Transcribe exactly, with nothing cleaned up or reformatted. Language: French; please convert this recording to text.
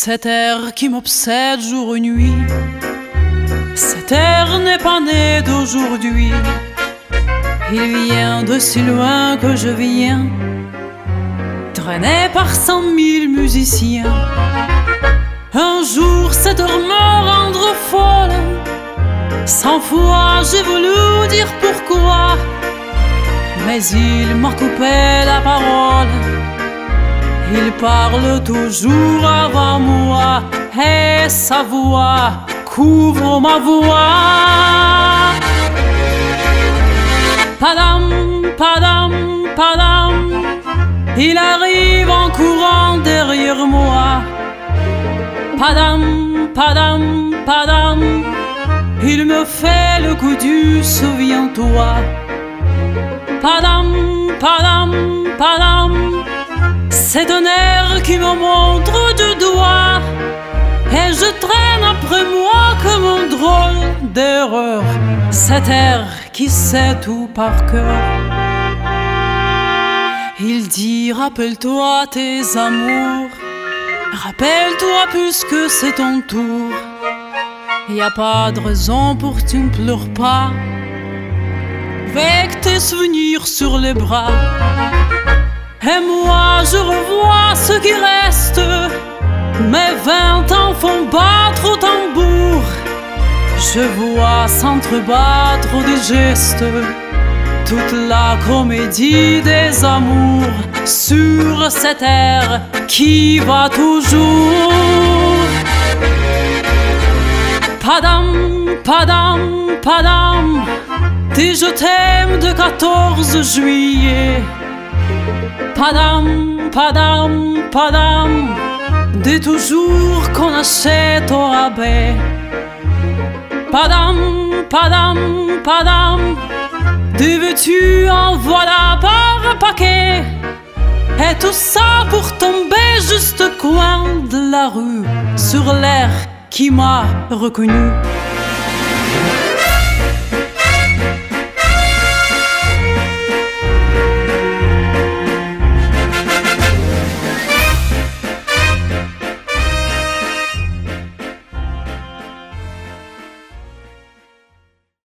Cet air qui m'obsède jour et nuit, cet air n'est pas né d'aujourd'hui. Il vient de si loin que je viens, traîné par cent mille musiciens. Un jour cet air me rendre folle, cent fois j'ai voulu dire pourquoi, mais il m'a coupé la parole. Il parle toujours avant moi et sa voix couvre ma voix. Padam, padam, padam, il arrive en courant derrière moi. Padam, padam, padam, il me fait le coup du souviens-toi. Padam, padam, padam, c'est un air qui me montre du doigt, et je traîne après moi comme un drôle d'erreur, cet air qui sait tout par cœur. Il dit rappelle-toi tes amours, rappelle-toi puisque c'est ton tour. Y a pas de raison pour que tu ne pleures pas, avec tes souvenirs sur les bras. Et moi je revois ce qui reste, mes vingt ans font battre au tambour. Je vois s'entrebattre des gestes toute la comédie des amours sur cet air qui va toujours. Padam, padam, padam, dis je t'aime de quatorze juillet. Padam, padam, padam, dis toujours qu'on achète au rabais. Padam, padam, padam, dis veux-tu en voilà par paquet. Et tout ça pour tomber juste au coin de la rue, sur l'air qui m'a reconnu.